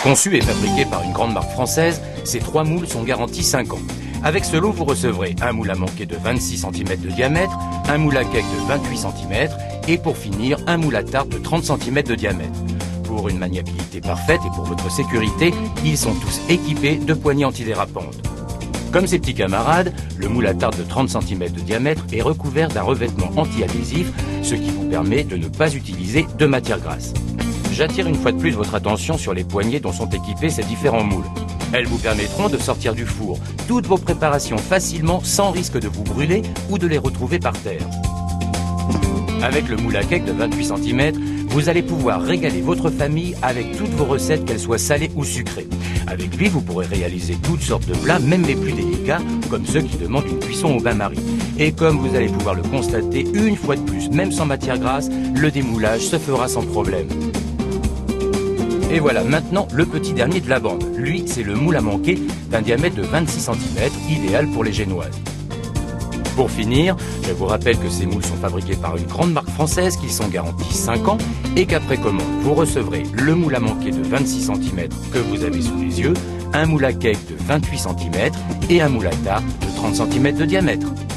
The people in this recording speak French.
Conçus et fabriqués par une grande marque française, ces 3 moules sont garantis 5 ans. Avec ce lot, vous recevrez un moule à manquer de 26 cm de diamètre, un moule à cake de 28 cm et pour finir, un moule à tarte de 30 cm de diamètre. Pour une maniabilité parfaite et pour votre sécurité, ils sont tous équipés de poignées antidérapantes. Comme ses petits camarades, le moule à tarte de 30 cm de diamètre est recouvert d'un revêtement anti-adhésif, ce qui vous permet de ne pas utiliser de matière grasse. J'attire une fois de plus votre attention sur les poignées dont sont équipés ces différents moules. Elles vous permettront de sortir du four toutes vos préparations facilement sans risque de vous brûler ou de les retrouver par terre. Avec le moule à cake de 28 cm, vous allez pouvoir régaler votre famille avec toutes vos recettes, qu'elles soient salées ou sucrées. Avec lui, vous pourrez réaliser toutes sortes de plats, même les plus délicats, comme ceux qui demandent une cuisson au bain-marie. Et comme vous allez pouvoir le constater une fois de plus, même sans matière grasse, le démoulage se fera sans problème. Et voilà maintenant le petit dernier de la bande. Lui, c'est le moule à manquer d'un diamètre de 26 cm, idéal pour les génoises. Pour finir, je vous rappelle que ces moules sont fabriqués par une grande marque française, qu'ils sont garantis 5 ans et qu'après commande, vous recevrez le moule à manquer de 26 cm que vous avez sous les yeux, un moule à cake de 28 cm et un moule à tarte de 30 cm de diamètre.